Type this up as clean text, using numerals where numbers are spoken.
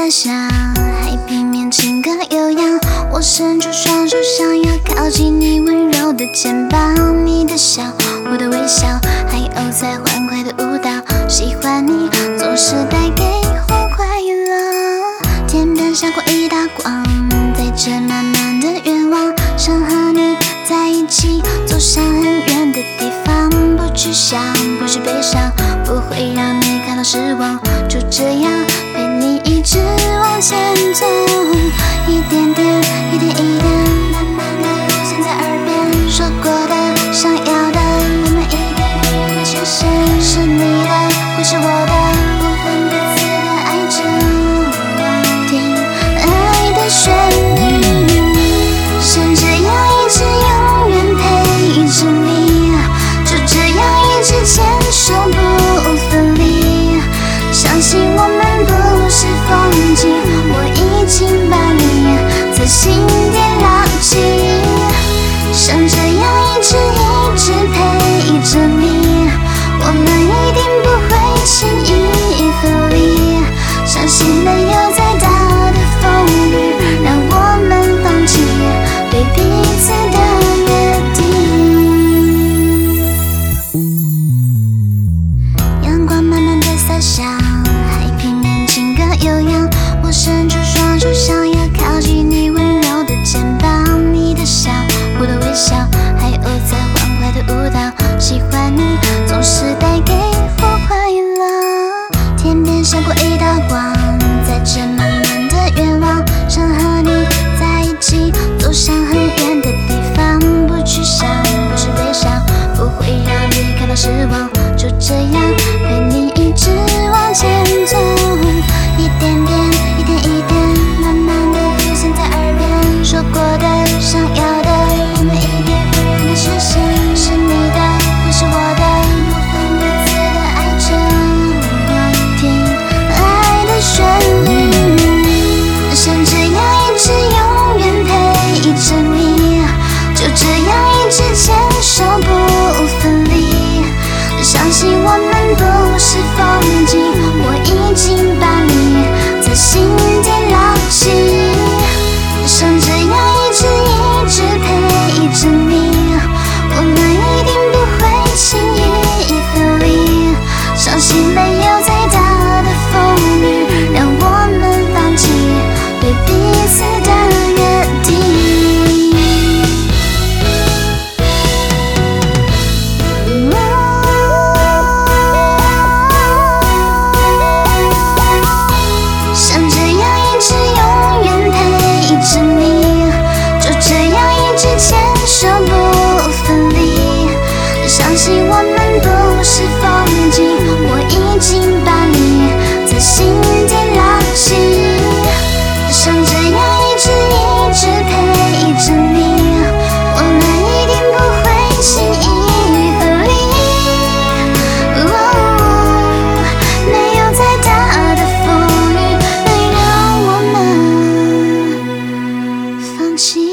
洒向海平面，情歌悠扬。我伸出双手，想要靠近你温柔的肩膀。你的笑，我的微笑，海鸥在欢快的舞蹈。喜欢你，总是带给我快乐。天边闪过一道光，载着满满的愿望，想和你在一起，走向很远的地方。不去想，不去悲伤，不会让你感到失望。就这样陪你一直往前走，一点点，一点一点，慢慢的出现在耳边。说过的，想要的，我们一点一点的实现。是你的，会是我的，不分彼此的爱着。听爱的旋律，像这样一直永远陪着你，就这样一直牵手不分离。相信我们不是风景，我已经把你在心底牢记。像这样一直陪着你，我们一定不会轻易分离。相信没有再大的风雨让我们放弃对彼此的约定。阳光慢慢的洒向海平面，情歌悠扬。我伸出双手，想要靠近你温柔的肩膀。你的笑，我的微笑，海鸥在欢快的舞蹈。喜欢你，总是带给我快乐。天边闪过一道光，载着满满的愿望，想和你在一起，走向很远的地方。不去想，不去悲伤，不会让你感到失望。就这样陪你一直往前走，一点点，一点一点，慢慢的出现在耳边。说过的，想要的，我们一定会让它实现。是你的，会是我的，不分彼此的爱着。听爱的旋律，像这样一直永远陪着你，就这样一直牵手不分离。相信我们不是风景，我已经把你在心底牢记。像这样一直陪着你，我们一定不会轻易分离。相信没有再大的风雨让我们放弃对彼此的约定。像这样一直永远陪着你，就这样一直牵手不分离。相信我们不是风景，我已经把你在心底牢记。像这样一直陪着你，我们一定不会轻易分离。没有再大的风雨能让我们放弃。